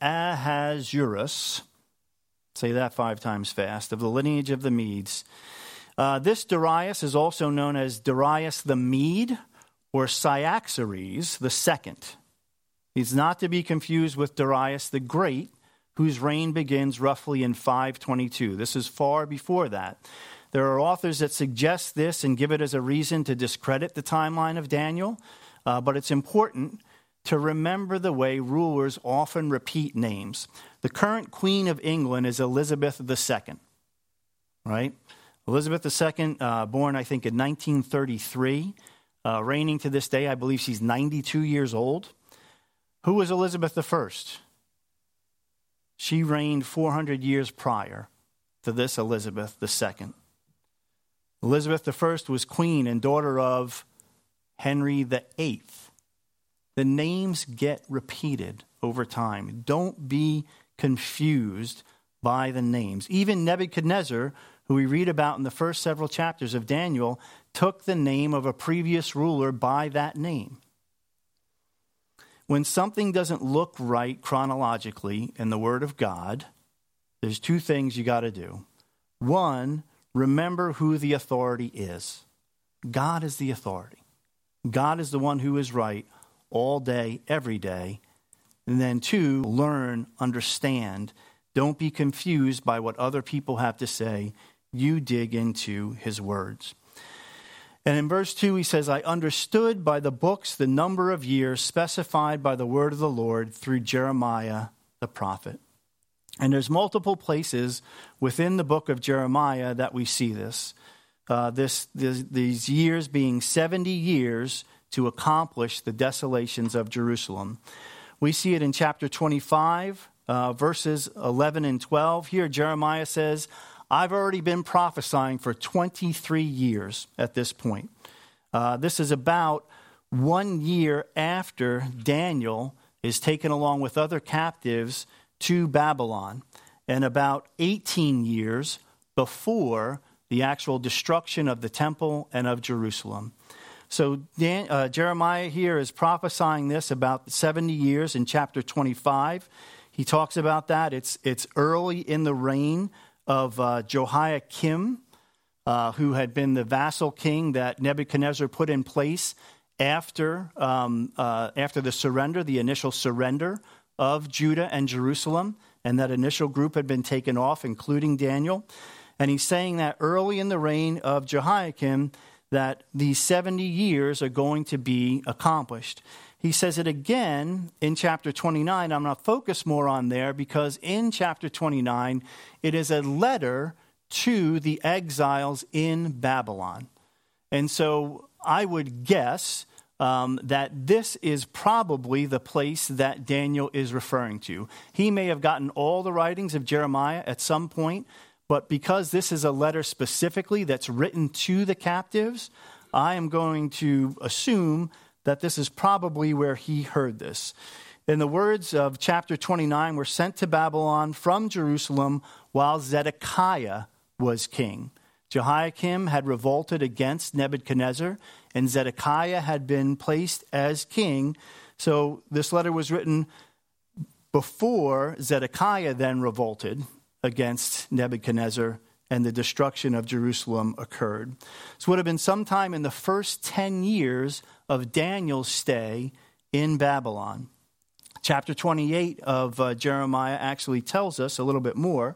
Ahasuerus, say that 5 times fast, of the lineage of the Medes. This Darius is also known as Darius the Mede or Cyaxares the second. He's not to be confused with Darius the Great, whose reign begins roughly in 522. This is far before that. There are authors that suggest this and give it as a reason to discredit the timeline of Daniel, but it's important to remember the way rulers often repeat names. The current Queen of England is Elizabeth II, right? Elizabeth II, born, I think, in 1933, reigning to this day. I believe she's 92 years old. Who was Elizabeth I? She reigned 400 years prior to this Elizabeth II. Elizabeth I was queen and daughter of Henry VIII. The names get repeated over time. Don't be confused by the names. Even Nebuchadnezzar, who we read about in the first several chapters of Daniel, took the name of a previous ruler by that name. When something doesn't look right chronologically in the Word of God, there's 2 things you got to do. 1, remember who the authority is. God is the authority. God is the one who is right all day, every day. And then 2, learn, understand. Don't be confused by what other people have to say. You dig into his words. And in verse 2, he says, I understood by the books the number of years specified by the word of the Lord through Jeremiah the prophet. And there's multiple places within the book of Jeremiah that we see this. These years being 70 years to accomplish the desolations of Jerusalem. We see it in chapter 25, verses 11 and 12. Here Jeremiah says, I've already been prophesying for 23 years at this point. This is about 1 year after Daniel is taken along with other captives to Babylon, and about 18 years before the actual destruction of the temple and of Jerusalem. So Jeremiah here is prophesying this about 70 years in chapter 25. He talks about that. It's early in the reign of Jehoiakim, who had been the vassal king that Nebuchadnezzar put in place after the surrender, the initial surrender of Judah and Jerusalem, and that initial group had been taken off, including Daniel. And he's saying that early in the reign of Jehoiakim, that these 70 years are going to be accomplished. He says it again in chapter 29. I'm going to focus more on there because in chapter 29, it is a letter to the exiles in Babylon. And so I would guess that this is probably the place that Daniel is referring to. He may have gotten all the writings of Jeremiah at some point, but because this is a letter specifically that's written to the captives, I am going to assume that this is probably where he heard this. In the words of chapter 29, we're sent to Babylon from Jerusalem while Zedekiah was king. Jehoiakim had revolted against Nebuchadnezzar, and Zedekiah had been placed as king. So this letter was written before Zedekiah then revolted against Nebuchadnezzar and the destruction of Jerusalem occurred. So it would have been sometime in the first 10 years of Daniel's stay in Babylon. Chapter 28 of Jeremiah actually tells us a little bit more,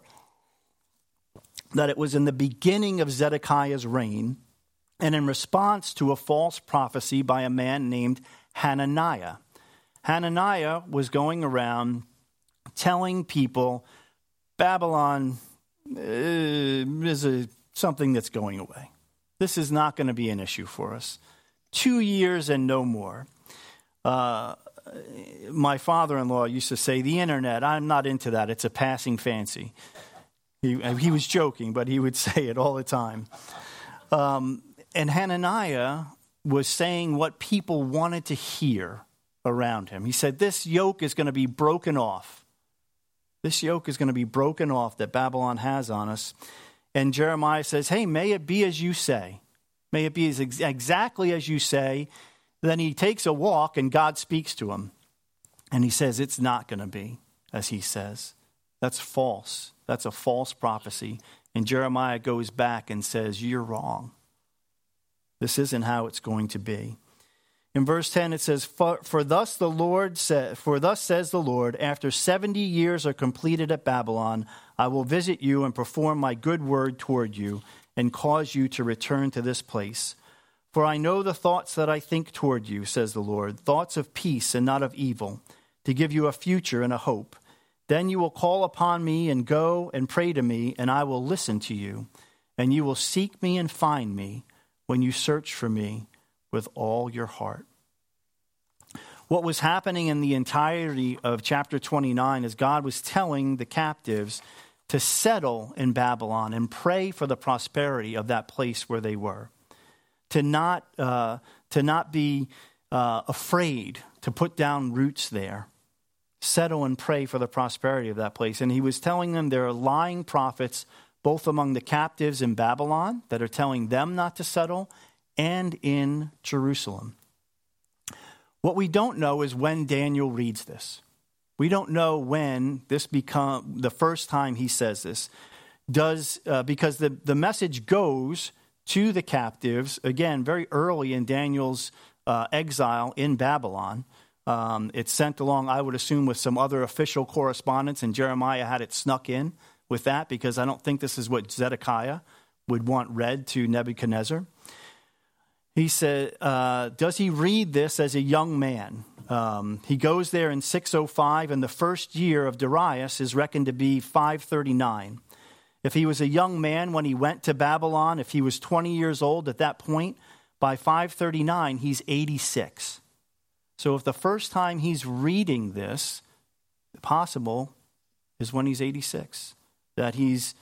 that it was in the beginning of Zedekiah's reign and in response to a false prophecy by a man named Hananiah. Hananiah was going around telling people Babylon is something that's going away. This is not going to be an issue for us. 2 years and no more. My father-in-law used to say, the internet, I'm not into that. It's a passing fancy. He was joking, but he would say it all the time. And Hananiah was saying what people wanted to hear around him. He said, this yoke is going to be broken off. This yoke is going to be broken off that Babylon has on us. And Jeremiah says, hey, may it be as you say. May it be exactly as you say. Then he takes a walk and God speaks to him. And he says, it's not going to be. as he says. That's false. That's a false prophecy. And Jeremiah goes back and says, you're wrong. This isn't how it's going to be. In verse 10 it says, For thus says the Lord, after 70 years are completed at Babylon, I will visit you and perform my good word toward you and cause you to return to this place. For I know the thoughts that I think toward you, says the Lord, thoughts of peace and not of evil, to give you a future and a hope. Then you will call upon me and go and pray to me, and I will listen to you. And you will seek me and find me when you search for me with all your heart. What was happening in the entirety of chapter 29 is God was telling the captives to settle in Babylon and pray for the prosperity of that place where they were. To not be afraid to put down roots there. Settle and pray for the prosperity of that place. And he was telling them there are lying prophets both among the captives in Babylon that are telling them not to settle, and in Jerusalem. What we don't know is when Daniel reads this. We don't know when this becomes the first time he says this. Because the message goes to the captives, again, very early in Daniel's exile in Babylon. It's sent along, I would assume, with some other official correspondence, and Jeremiah had it snuck in with that because I don't think this is what Zedekiah would want read to Nebuchadnezzar. He said, does he read this as a young man? He goes there in 605, and the first year of Darius is reckoned to be 539. If he was a young man when he went to Babylon, if he was 20 years old at that point, by 539, he's 86. So if the first time he's reading this, possible, is when he's 86. That he's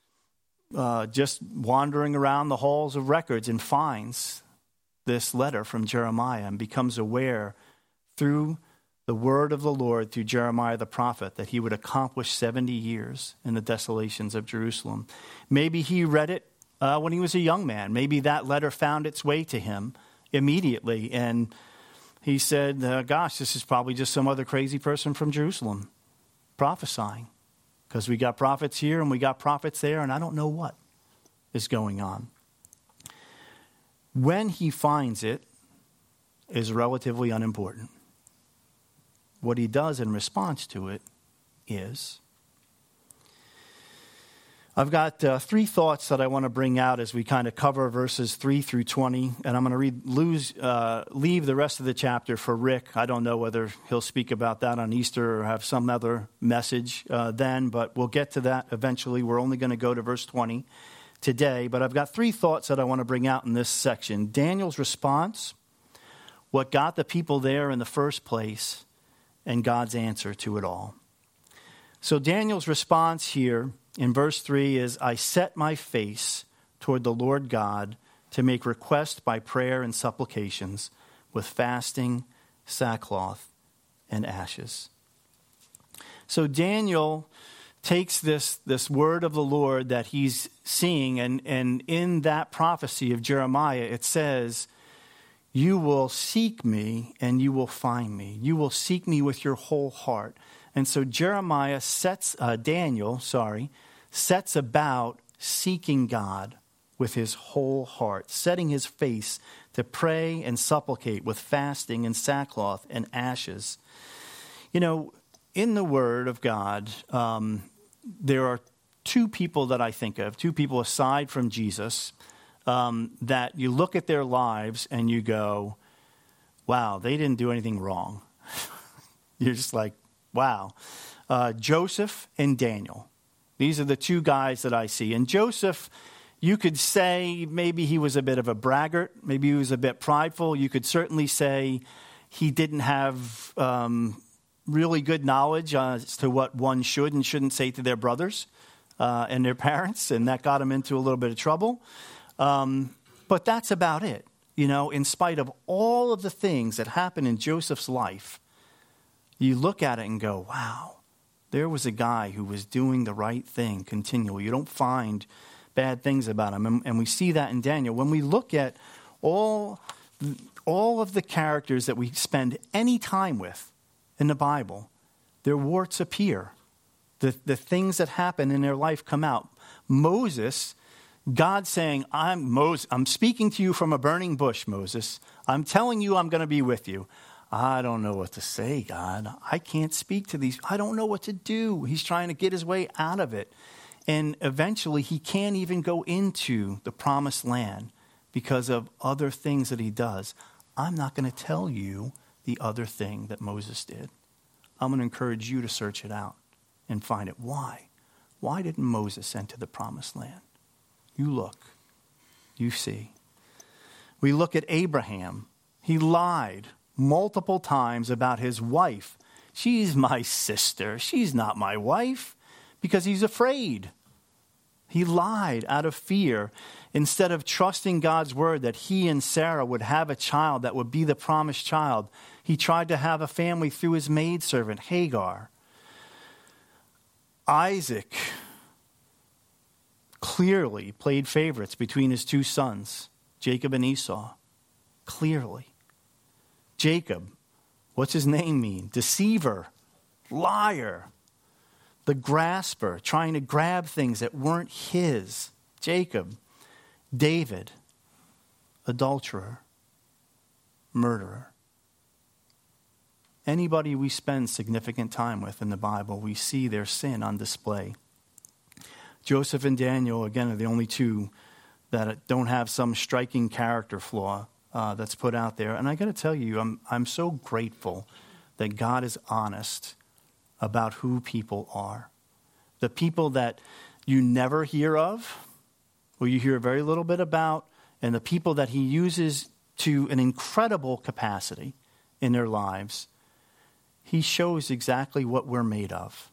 just wandering around the halls of records and finds this letter from Jeremiah and becomes aware through the word of the Lord, through Jeremiah the prophet, that he would accomplish 70 years in the desolations of Jerusalem. Maybe he read it when he was a young man. Maybe that letter found its way to him immediately, and he said, gosh, this is probably just some other crazy person from Jerusalem prophesying. Because we got prophets here and we got prophets there, and I don't know what is going on. When he finds it is relatively unimportant. What he does in response to it is. I've got 3 thoughts that I want to bring out as we kind of cover verses 3 through 20, and I'm going to leave the rest of the chapter for Rick. I don't know whether he'll speak about that on Easter or have some other message then, but we'll get to that eventually. We're only going to go to verse 20 today, but I've got 3 thoughts that I want to bring out in this section. Daniel's response, what got the people there in the first place, and God's answer to it all. So Daniel's response here in verse 3 is, I set my face toward the Lord God to make request by prayer and supplications with fasting, sackcloth, and ashes. So Daniel takes this word of the Lord that he's seeing, and in that prophecy of Jeremiah, it says, you will seek me and you will find me. You will seek me with your whole heart. And so Daniel sets about seeking God with his whole heart, setting his face to pray and supplicate with fasting and sackcloth and ashes. You know, in the Word of God, there are 2 people that I think of, 2 people aside from Jesus, that you look at their lives and you go, wow, they didn't do anything wrong. You're just like, wow. Joseph and Daniel. These are the 2 guys that I see. And Joseph, you could say maybe he was a bit of a braggart. Maybe he was a bit prideful. You could certainly say he didn't have really good knowledge as to what one should and shouldn't say to their brothers and their parents, and that got him into a little bit of trouble. But that's about it. You know, in spite of all of the things that happened in Joseph's life, you look at it and go, wow, there was a guy who was doing the right thing continually. You don't find bad things about him. And we see that in Daniel. When we look at all of the characters that we spend any time with in the Bible, their warts appear. The things that happen in their life come out. Moses, God saying, I'm speaking to you from a burning bush, Moses. I'm telling you I'm going to be with you. I don't know what to say, God. I can't speak to these. I don't know what to do. He's trying to get his way out of it. And eventually he can't even go into the promised land because of other things that he does. I'm not going to tell you the other thing that Moses did. I'm going to encourage you to search it out and find it. Why? Why didn't Moses enter the promised land? You look. You see. We look at Abraham. He lied multiple times about his wife. She's my sister. She's not my wife, because he's afraid. He lied out of fear. Instead of trusting God's word that he and Sarah would have a child that would be the promised child, he tried to have a family through his maidservant, Hagar. Isaac clearly played favorites between his two sons, Jacob and Esau. Clearly. Jacob, what's his name mean? Deceiver, liar, the grasper, trying to grab things that weren't his. Jacob. David, adulterer, murderer. Anybody we spend significant time with in the Bible, we see their sin on display. Joseph and Daniel, again, are the only two that don't have some striking character flaw that's put out there. And I got to tell you, I'm so grateful that God is honest about who people are. The people that you never hear of, or you hear very little bit about, and the people that he uses to an incredible capacity in their lives, he shows exactly what we're made of.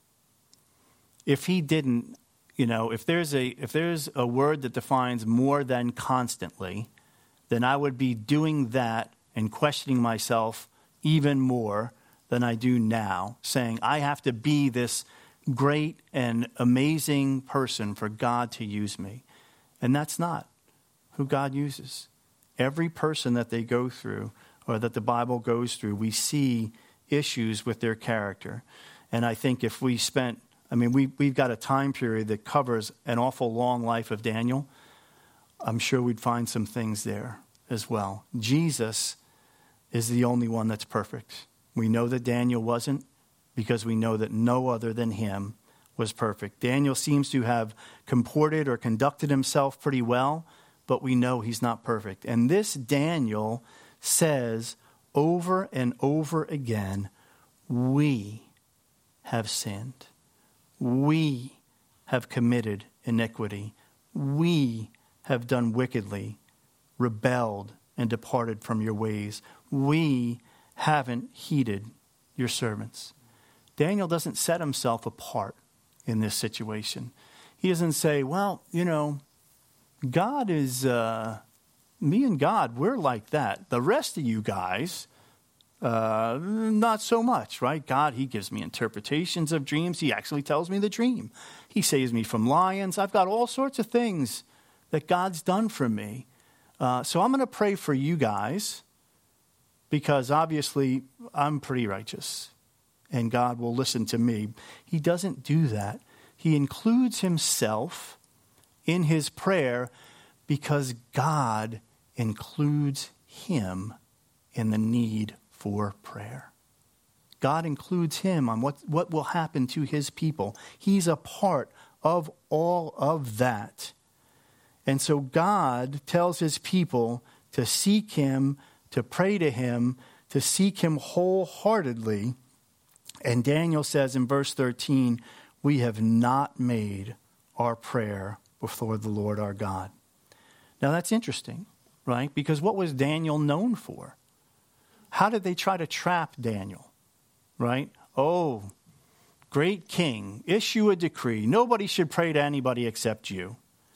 If he didn't, if there's a word that defines more than constantly, then I would be doing that and questioning myself even more than I do now, saying I have to be this great and amazing person for God to use me. And that's not who God uses. Every person that they go through, or that the Bible goes through, we see issues with their character. And I think if we spent, we've got a time period that covers an awful long life of Daniel. I'm sure we'd find some things there as well. Jesus is the only one that's perfect. We know that Daniel wasn't, because we know that no other than him was perfect. Daniel seems to have comported or conducted himself pretty well, but we know he's not perfect. And this Daniel says over and over again, we have sinned. We have committed iniquity. We have done wickedly, rebelled, and departed from your ways. We haven't heeded your servants. Daniel doesn't set himself apart in this situation. He doesn't say, well, God is, me and God, we're like that. The rest of you guys, not so much, right? God, he gives me interpretations of dreams. He actually tells me the dream. He saves me from lions. I've got all sorts of things that God's done for me. So I'm going to pray for you guys, because obviously I'm pretty righteous and God will listen to me. He doesn't do that. He includes himself in his prayer because God includes him in the need for prayer. God includes him on what will happen to his people. He's a part of all of that. And so God tells his people to seek him, to pray to him, to seek him wholeheartedly. And Daniel says in verse 13, we have not made our prayer before the Lord our God. Now that's interesting, right? Because what was Daniel known for? How did they try to trap Daniel, right? Oh, great king, issue a decree. Nobody should pray to anybody except you.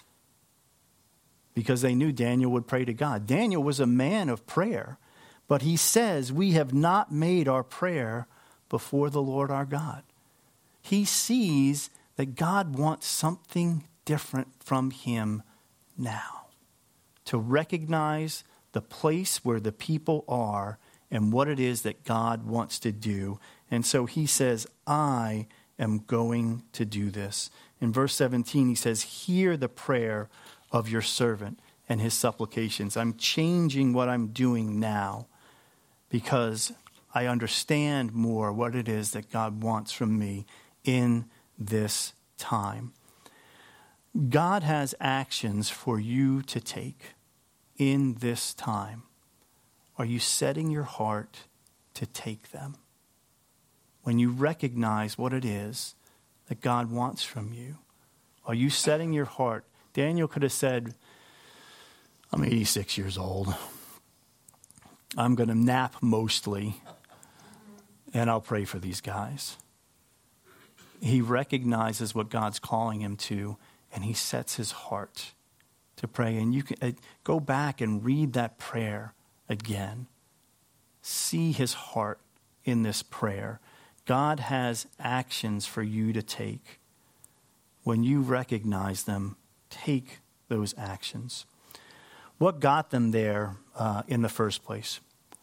Because they knew Daniel would pray to God. Daniel was a man of prayer, but he says, we have not made our prayer before the Lord our God. He sees that God wants something different from him now. To recognize the place where the people are and what it is that God wants to do. And so he says, I am going to do this. In verse 17, he says, hear the prayer of your servant and his supplications. I'm changing what I'm doing now because I understand more what it is that God wants from me in this time. God has actions for you to take in this time. Are you setting your heart to take them? When you recognize what it is that God wants from you, are you setting your heart? Daniel could have said, I'm 86 years old. I'm going to nap mostly, and I'll pray for these guys. He recognizes what God's calling him to, and he sets his heart to pray. And you can go back and read that prayer again. See his heart in this prayer. God has actions for you to take. When you recognize them, take those actions. What got them there in the first place?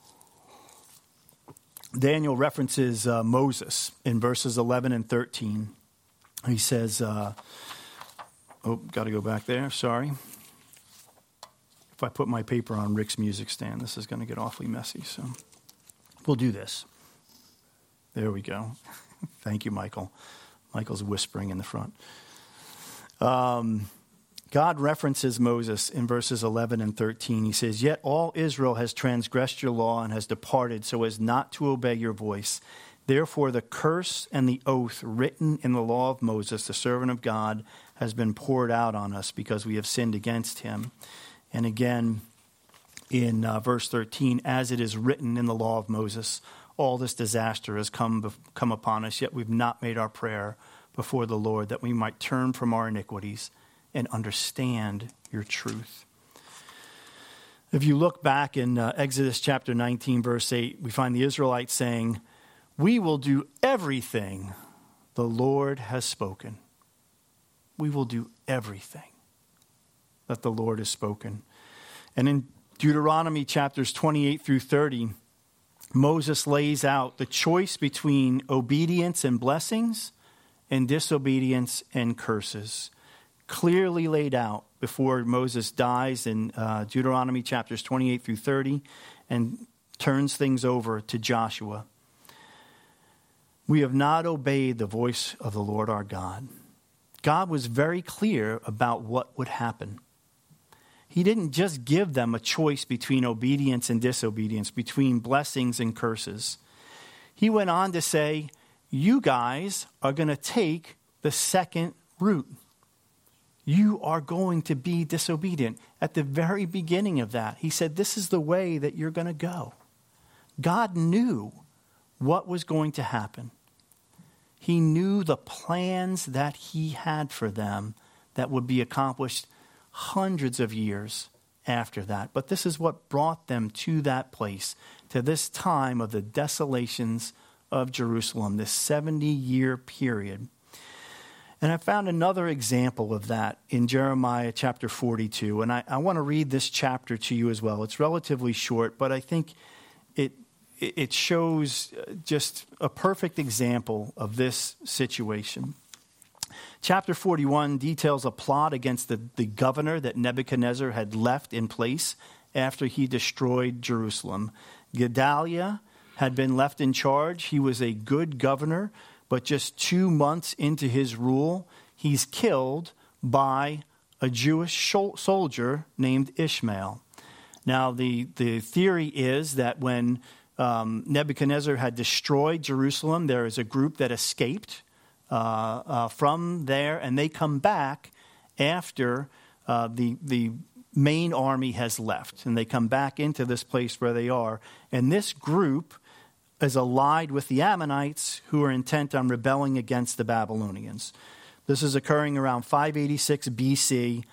Daniel references Moses in verses 11 and 13. He says, got to go back there, sorry. If I put my paper on Rick's music stand, this is going to get awfully messy, so we'll do this. There we go. Thank you, Michael. Michael's whispering in the front. God references Moses in verses 11 and 13. He says, yet all Israel has transgressed your law and has departed so as not to obey your voice. Therefore, the curse and the oath written in the law of Moses, the servant of God, has been poured out on us because we have sinned against him. And again, in verse 13, as it is written in the law of Moses, all this disaster has come upon us, yet we've not made our prayer before the Lord, that we might turn from our iniquities and understand your truth. If you look back in Exodus chapter 19, verse 8, we find the Israelites saying, we will do everything the Lord has spoken. We will do everything that the Lord has spoken. And in Deuteronomy chapters 28 through 30, Moses lays out the choice between obedience and blessings and disobedience and curses. Clearly laid out before Moses dies in Deuteronomy chapters 28 through 30 and turns things over to Joshua. We have not obeyed the voice of the Lord our God. God was very clear about what would happen. He didn't just give them a choice between obedience and disobedience, between blessings and curses. He went on to say, you guys are going to take the second route. You are going to be disobedient. At the very beginning of that, he said, this is the way that you're going to go. God knew what was going to happen. He knew the plans that he had for them that would be accomplished hundreds of years after that. But this is what brought them to that place, to this time of the desolations of Jerusalem, this 70-year period. And I found another example of that in Jeremiah chapter 42. And I want to read this chapter to you as well. It's relatively short, but I think it shows just a perfect example of this situation. Chapter 41 details a plot against the governor that Nebuchadnezzar had left in place after he destroyed Jerusalem. Gedaliah had been left in charge. He was a good governor, but just 2 months into his rule, he's killed by a Jewish soldier named Ishmael. Now, the theory is that when Nebuchadnezzar had destroyed Jerusalem, there is a group that escaped from there, and they come back after the main army has left, and they come back into this place where they are. And this group is allied with the Ammonites, who are intent on rebelling against the Babylonians. This is occurring around 586 BC,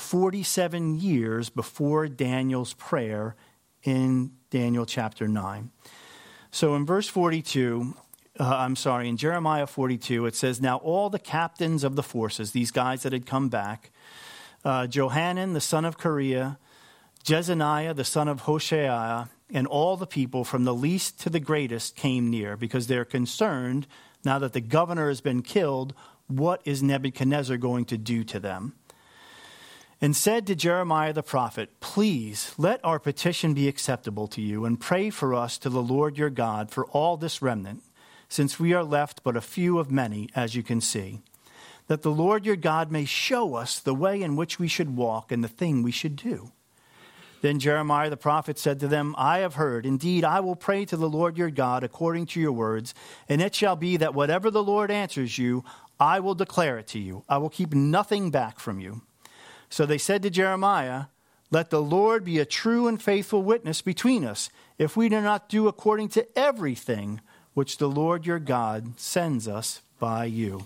47 years before Daniel's prayer in Daniel chapter 9. So in verse 42, in Jeremiah 42, it says, now all the captains of the forces, these guys that had come back, Johanan, the son of Kareah, Jezaniah, the son of Hoshaiah, and all the people from the least to the greatest came near, because they're concerned, now that the governor has been killed, what is Nebuchadnezzar going to do to them? And said to Jeremiah the prophet, please let our petition be acceptable to you, and pray for us to the Lord your God for all this remnant, since we are left but a few of many, as you can see, that the Lord your God may show us the way in which we should walk and the thing we should do. Then Jeremiah the prophet said to them, I have heard. Indeed, I will pray to the Lord your God according to your words, and it shall be that whatever the Lord answers you, I will declare it to you. I will keep nothing back from you. So they said to Jeremiah, let the Lord be a true and faithful witness between us, if we do not do according to everything which the Lord your God sends us by you.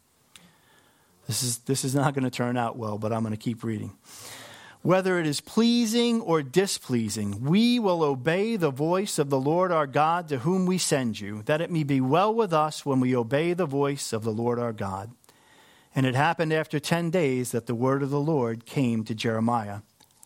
This is not going to turn out well, but I'm going to keep reading. Whether it is pleasing or displeasing, we will obey the voice of the Lord our God to whom we send you, that it may be well with us when we obey the voice of the Lord our God. And it happened after 10 days that the word of the Lord came to Jeremiah.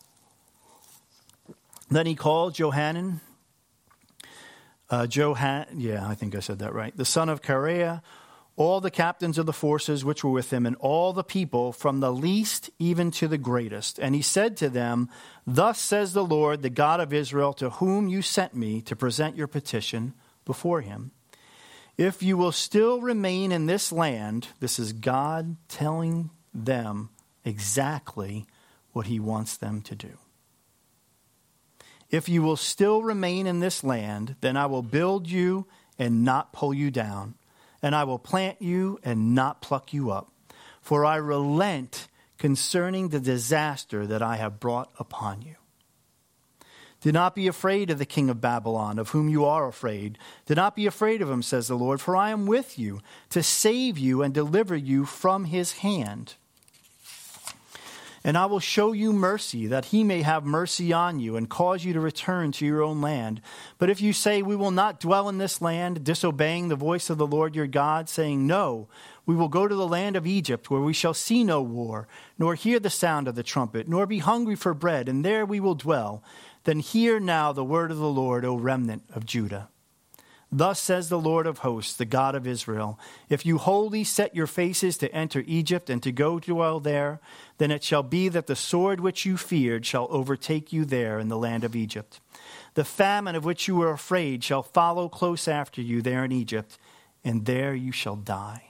Then he called Johanan, I think I said that right, the son of Kareah, all the captains of the forces which were with him, and all the people, from the least even to the greatest. And he said to them, thus says the Lord, the God of Israel, to whom you sent me to present your petition before him. If you will still remain in this land, this is God telling them exactly what he wants them to do. If you will still remain in this land, then I will build you and not pull you down, and I will plant you and not pluck you up. For I relent concerning the disaster that I have brought upon you. Do not be afraid of the king of Babylon, of whom you are afraid. Do not be afraid of him, says the Lord, for I am with you to save you and deliver you from his hand. And I will show you mercy, that he may have mercy on you and cause you to return to your own land. But if you say, we will not dwell in this land, disobeying the voice of the Lord your God, saying, no, we will go to the land of Egypt, where we shall see no war, nor hear the sound of the trumpet, nor be hungry for bread, and there we will dwell, then hear now the word of the Lord, O remnant of Judah. Thus says the Lord of hosts, the God of Israel, if you wholly set your faces to enter Egypt and to go dwell there, then it shall be that the sword which you feared shall overtake you there in the land of Egypt. The famine of which you were afraid shall follow close after you there in Egypt, and there you shall die.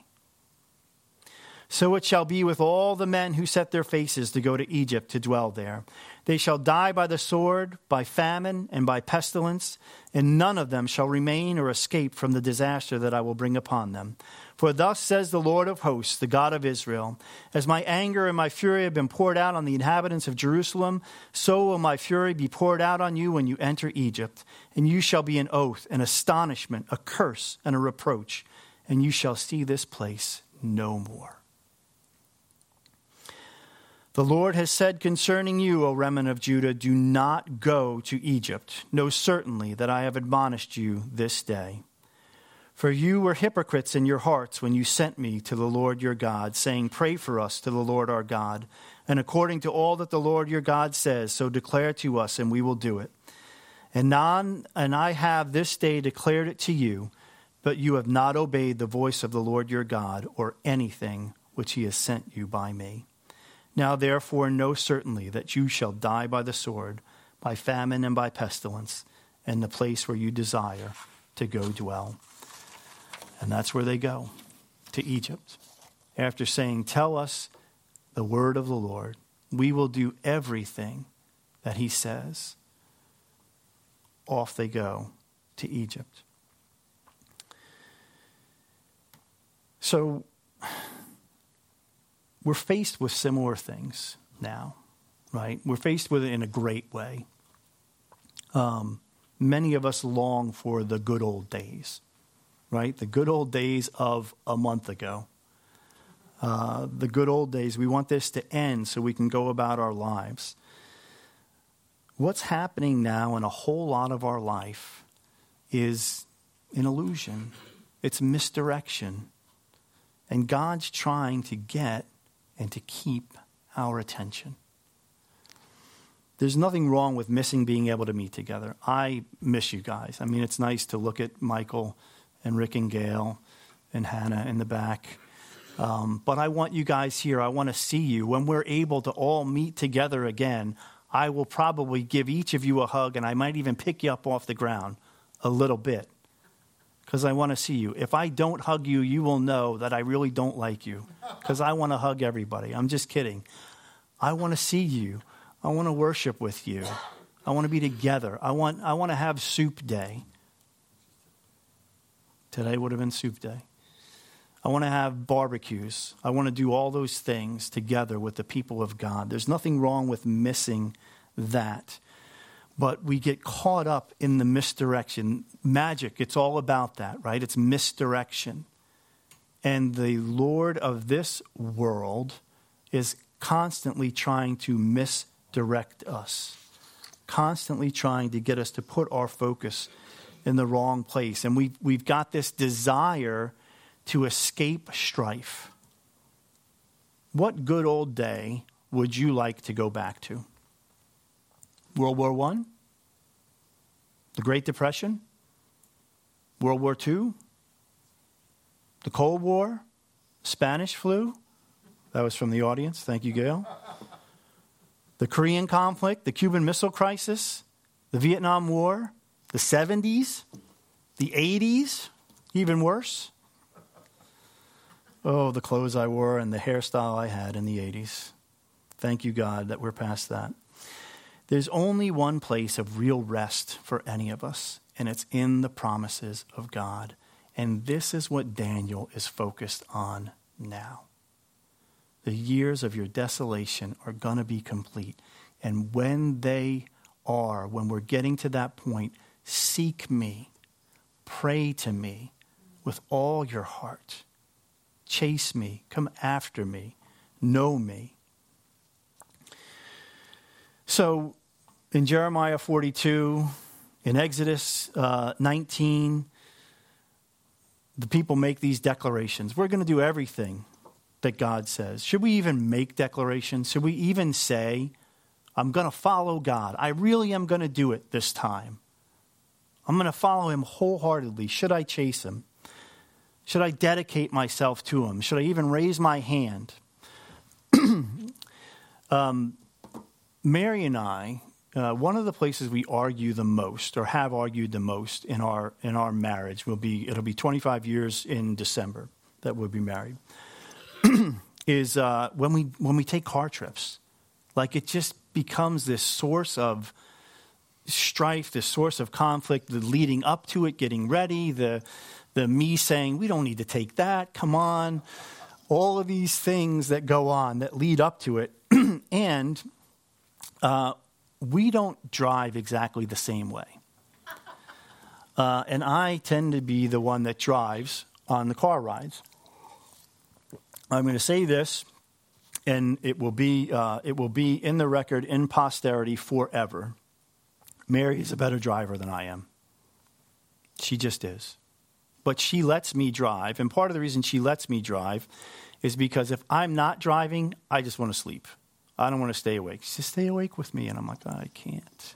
So it shall be with all the men who set their faces to go to Egypt to dwell there. They shall die by the sword, by famine, and by pestilence, and none of them shall remain or escape from the disaster that I will bring upon them. For thus says the Lord of hosts, the God of Israel, as my anger and my fury have been poured out on the inhabitants of Jerusalem, so will my fury be poured out on you when you enter Egypt. And you shall be an oath, an astonishment, a curse, and a reproach, and you shall see this place no more. The Lord has said concerning you, O remnant of Judah, do not go to Egypt. Know certainly that I have admonished you this day. For you were hypocrites in your hearts when you sent me to the Lord your God, saying, pray for us to the Lord our God. And according to all that the Lord your God says, so declare to us, and we will do it. And I have this day declared it to you, but you have not obeyed the voice of the Lord your God, or anything which he has sent you by me. Now therefore know certainly that you shall die by the sword, by famine and by pestilence, in the place where you desire to go dwell. And that's where they go, to Egypt. After saying, tell us the word of the Lord, we will do everything that he says. Off they go to Egypt. So we're faced with similar things now, right? We're faced with it in a great way. Many of us long for the good old days, right? The good old days of a month ago. The good old days. We want this to end so we can go about our lives. What's happening now in a whole lot of our life is an illusion. It's misdirection. And God's trying to get and to keep our attention. There's nothing wrong with missing being able to meet together. I miss you guys. I mean, it's nice to look at Michael and Rick and Gail and Hannah in the back. But I want you guys here. I want to see you. When we're able to all meet together again, I will probably give each of you a hug, and I might even pick you up off the ground a little bit because I want to see you. If I don't hug you, you will know that I really don't like you because I want to hug everybody. I'm just kidding. I want to see you. I want to worship with you. I want to be together. I want to have soup day. Today would have been soup day. I want to have barbecues. I want to do all those things together with the people of God. There's nothing wrong with missing that. But we get caught up in the misdirection. Magic, it's all about that, right? It's misdirection. And the Lord of this world is constantly trying to misdirect us, constantly trying to get us to put our focus in the wrong place. And we've got this desire to escape strife. What good old day would you like to go back to? World War I? The Great Depression? World War II? The Cold War? Spanish flu? That was from the audience. Thank you, Gail. The Korean conflict, the Cuban Missile Crisis, the Vietnam War, the 70s, the 80s, even worse. Oh, the clothes I wore and the hairstyle I had in the 80s. Thank you, God, that we're past that. There's only one place of real rest for any of us, and it's in the promises of God. And this is what Daniel is focused on now. The years of your desolation are going to be complete. And when they are, when we're getting to that point, seek me, pray to me with all your heart. Chase me, come after me, know me. So in Jeremiah 42, in Exodus 19, the people make these declarations. We're going to do everything that God says. Should we even make declarations? Should we even say, I'm going to follow God. I really am going to do it this time. I'm going to follow him wholeheartedly. Should I chase him? Should I dedicate myself to him? Should I even raise my hand? Mary and I, one of the places we argue the most, or have argued the most in our marriage, it'll be 25 years in December that we'll be married, is when we take car trips. Like it just becomes this source of strife, this source of conflict, the leading up to it, getting ready, the me saying, we don't need to take that, come on. All of these things that go on that lead up to it. And we don't drive exactly the same way. And I tend to be the one that drives on the car rides. I'm going to say this, and it will be in the record, in posterity forever. Mary is a better driver than I am. She just is. But she lets me drive, and part of the reason she lets me drive is because if I'm not driving, I just want to sleep. I don't want to stay awake. She says, stay awake with me. And I'm like, I can't.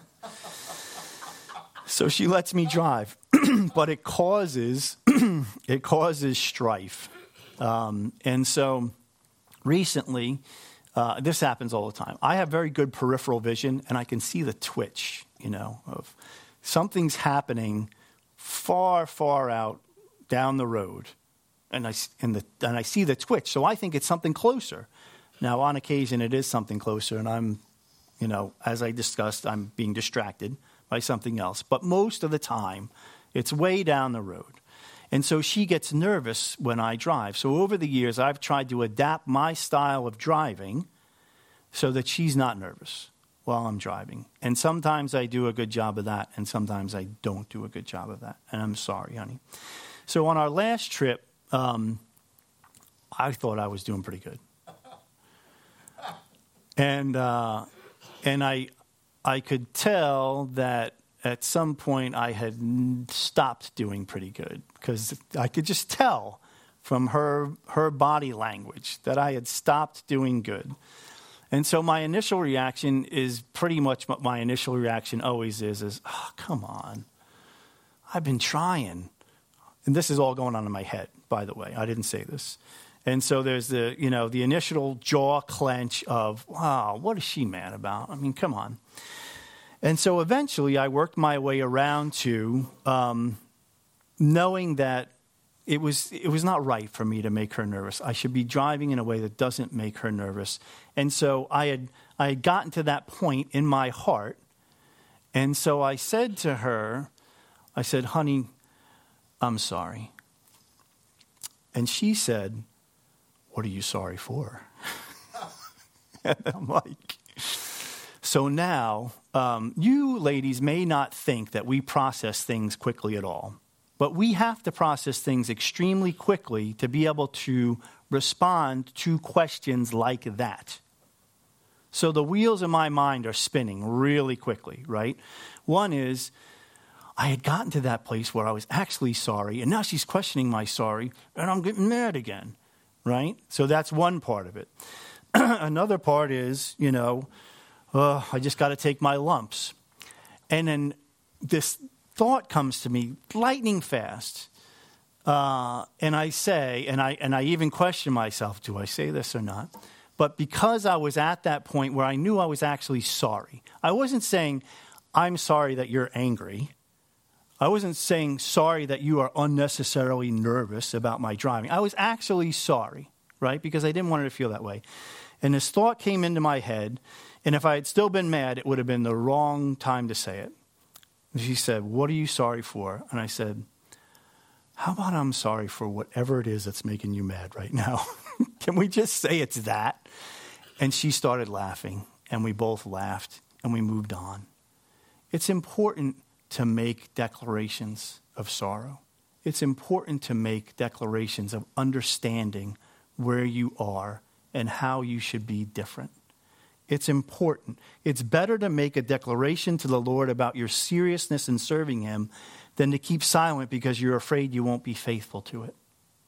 So she lets me drive. But it causes strife. And so recently, this happens all the time. I have very good peripheral vision, and I can see the twitch, of something's happening far, far out down the road. And I see the twitch. So I think it's something closer. Now, on occasion, it is something closer, and I'm, as I discussed, I'm being distracted by something else. But most of the time, it's way down the road. And so she gets nervous when I drive. So over the years, I've tried to adapt my style of driving so that she's not nervous while I'm driving. And sometimes I do a good job of that, and sometimes I don't do a good job of that. And I'm sorry, honey. So on our last trip, I thought I was doing pretty good. And I could tell that at some point I had stopped doing pretty good because I could just tell from her body language that I had stopped doing good. And so my initial reaction is pretty much what my initial reaction always is, oh, come on. I've been trying. And this is all going on in my head, by the way. I didn't say this. And so there's the initial jaw clench of, wow, what is she mad about? I mean, come on. And so eventually I worked my way around to knowing that it was not right for me to make her nervous. I should be driving in a way that doesn't make her nervous. And so I had gotten to that point in my heart. And so I said to her, I said, honey, I'm sorry. And she said, what are you sorry for? And I'm like, so now, you ladies may not think that we process things quickly at all. But we have to process things extremely quickly to be able to respond to questions like that. So the wheels in my mind are spinning really quickly, right? One is, I had gotten to that place where I was actually sorry, and now she's questioning my sorry, and I'm getting mad again, right? So that's one part of it. Another part is, I just got to take my lumps. And then this thought comes to me lightning fast. And I say, and I even question myself, do I say this or not? But because I was at that point where I knew I was actually sorry, I wasn't saying, I'm sorry that you're angry. I wasn't saying sorry that you are unnecessarily nervous about my driving. I was actually sorry, right? Because I didn't want her to feel that way. And this thought came into my head, and if I had still been mad, it would have been the wrong time to say it. She said, what are you sorry for? And I said, how about I'm sorry for whatever it is that's making you mad right now? Can we just say it's that? And she started laughing, and we both laughed, and we moved on. It's important to make declarations of sorrow. It's important to make declarations of understanding where you are and how you should be different. It's important. It's better to make a declaration to the Lord about your seriousness in serving him than to keep silent because you're afraid you won't be faithful to it.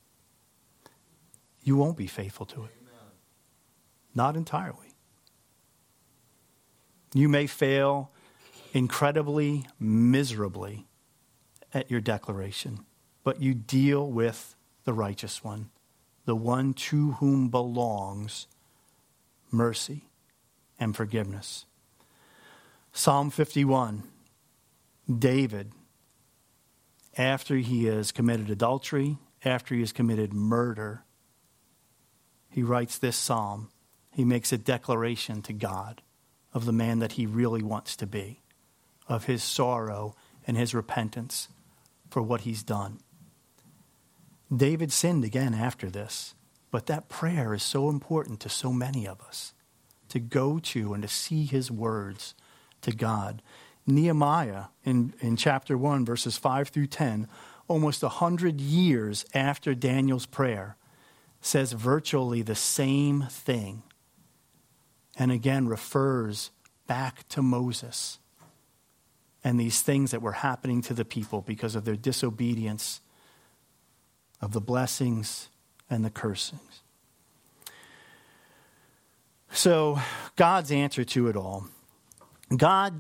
You won't be faithful to it. Amen. Not entirely. You may fail incredibly, miserably at your declaration, but you deal with the righteous one, the one to whom belongs mercy and forgiveness. Psalm 51, David, after he has committed adultery, after he has committed murder, he writes this psalm. He makes a declaration to God of the man that he really wants to be, of his sorrow and his repentance for what he's done. David sinned again after this, but that prayer is so important to so many of us, to go to and to see his words to God. Nehemiah in chapter 1, verses 5 through 10, almost 100 years after Daniel's prayer, says virtually the same thing, and again refers back to Moses and these things that were happening to the people because of their disobedience, of the blessings and the cursings. So God's answer to it all. God,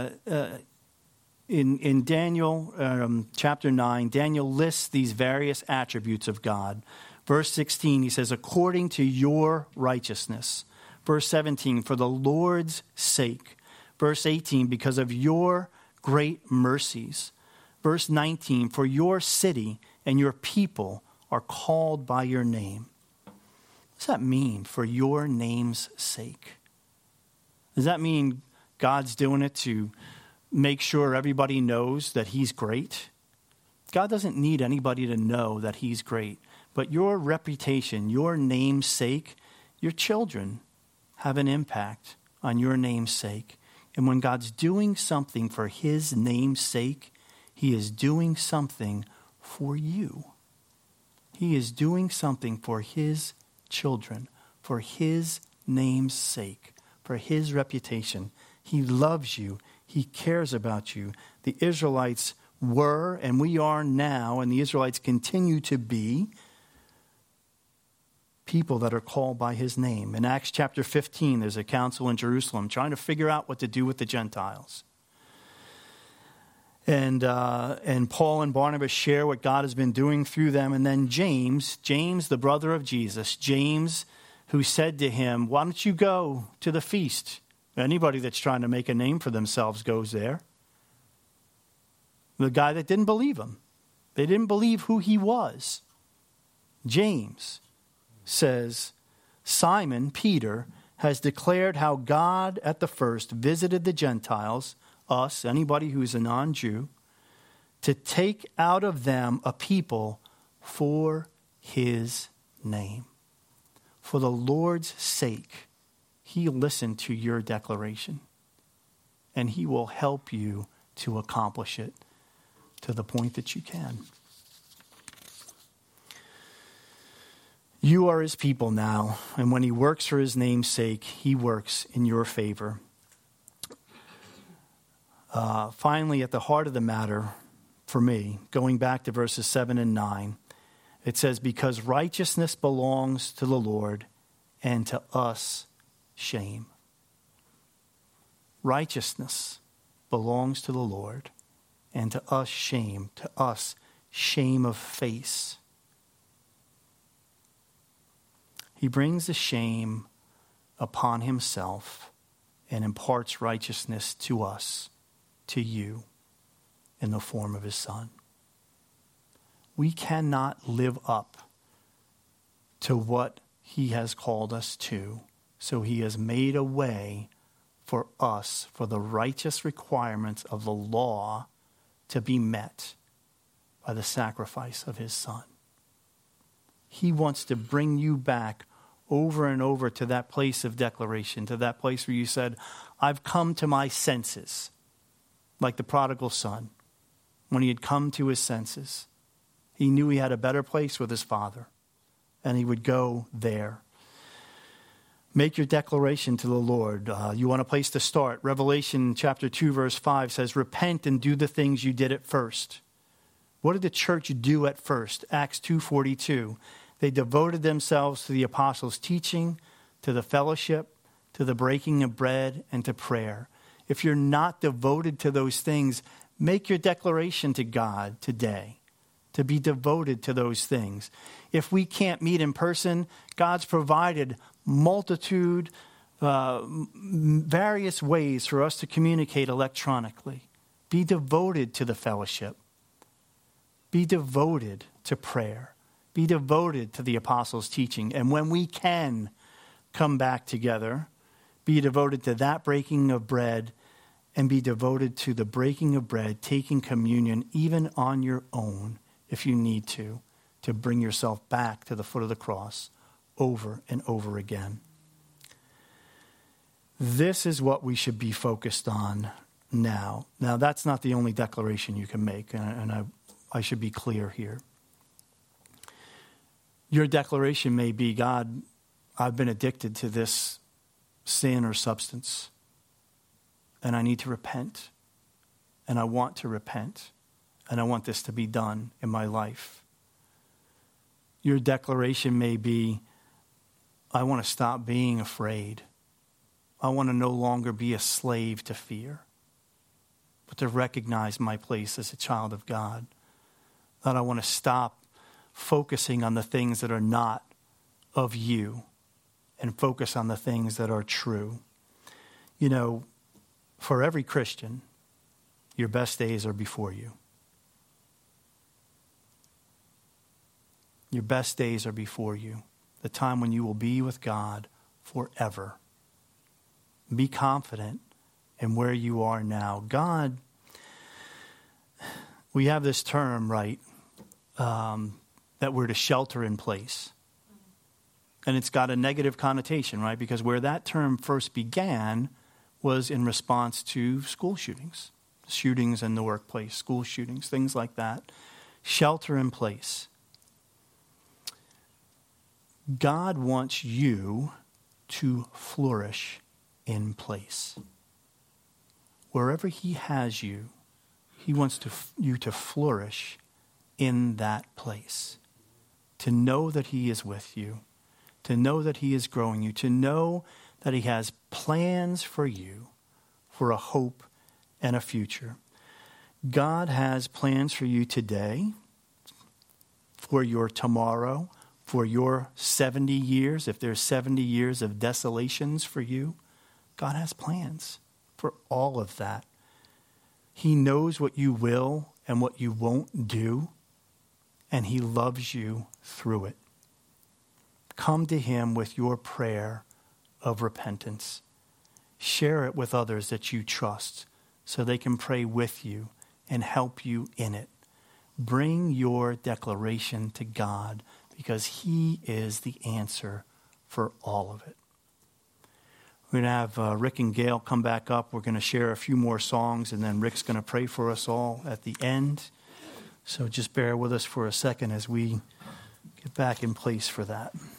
in Daniel chapter 9, Daniel lists these various attributes of God. Verse 16, he says, according to your righteousness. Verse 17, for the Lord's sake. Verse 18, because of your great mercies. Verse 19, for your city and your people are called by your name. What does that mean, for your name's sake? Does that mean God's doing it to make sure everybody knows that he's great? God doesn't need anybody to know that he's great. But your reputation, your name's sake, your children have an impact on your name's sake. And when God's doing something for his name's sake, he is doing something for you. He is doing something for his children, for his name's sake, for his reputation. He loves you. He cares about you. The Israelites were, and we are now, and the Israelites continue to be people that are called by his name. In Acts chapter 15, there's a council in Jerusalem trying to figure out what to do with the Gentiles. And Paul and Barnabas share what God has been doing through them. And then James, the brother of Jesus, James, who said to him, why don't you go to the feast? Anybody that's trying to make a name for themselves goes there. The guy that didn't believe him. They didn't believe who he was. James says, Simon, Peter, has declared how God at the first visited the Gentiles, us, anybody who's a non-Jew, to take out of them a people for his name. For the Lord's sake, he listened to your declaration, and he will help you to accomplish it to the point that you can. You are his people now, and when he works for his name's sake, he works in your favor. Finally, at the heart of the matter, for me, going back to verses 7 and 9, it says, because righteousness belongs to the Lord, and to us shame. Righteousness belongs to the Lord, and to us shame of face. He brings the shame upon himself and imparts righteousness to us, to you, in the form of his Son. We cannot live up to what he has called us to, so he has made a way for us, for the righteous requirements of the law to be met by the sacrifice of his Son. He wants to bring you back over and over to that place of declaration, to that place where you said, I've come to my senses, like the prodigal son. When he had come to his senses, he knew he had a better place with his Father, and he would go there. Make your declaration to the Lord. You want a place to start. Revelation chapter 2, verse 5 says, repent and do the things you did at first. What did the church do at first? Acts 2:42. They devoted themselves to the apostles' teaching, to the fellowship, to the breaking of bread, and to prayer. If you're not devoted to those things, make your declaration to God today to be devoted to those things. If we can't meet in person, God's provided multitude, various ways for us to communicate electronically. Be devoted to the fellowship. Be devoted to prayer. Be devoted to the apostles' teaching. And when we can come back together, be devoted to that breaking of bread, and be devoted to the breaking of bread, taking communion, even on your own, if you need to bring yourself back to the foot of the cross over and over again. This is what we should be focused on now. Now, that's not the only declaration you can make, and I should be clear here. Your declaration may be, God, I've been addicted to this sin or substance, and I need to repent, and I want to repent, and I want this to be done in my life. Your declaration may be, I want to stop being afraid. I want to no longer be a slave to fear, but to recognize my place as a child of God. That I want to stop focusing on the things that are not of you and focus on the things that are true. You know, for every Christian, your best days are before you. Your best days are before you. The time when you will be with God forever. Be confident in where you are now. God, we have this term, right, that we're to shelter in place. And it's got a negative connotation, right? Because where that term first began was in response to school shootings. Shootings in the workplace, school shootings, things like that. Shelter in place. God wants you to flourish in place. Wherever he has you, he wants you to flourish in that place. To know that he is with you. to know that he is growing you, to know that he has plans for you, for a hope and a future. God has plans for you today, for your tomorrow, for your 70 years. If there's 70 years of desolations for you, God has plans for all of that. He knows what you will and what you won't do, and he loves you through it. Come to him with your prayer of repentance. Share it with others that you trust so they can pray with you and help you in it. Bring your declaration to God because he is the answer for all of it. We're going to have Rick and Gail come back up. We're going to share a few more songs, and then Rick's going to pray for us all at the end. So just bear with us for a second as we get back in place for that.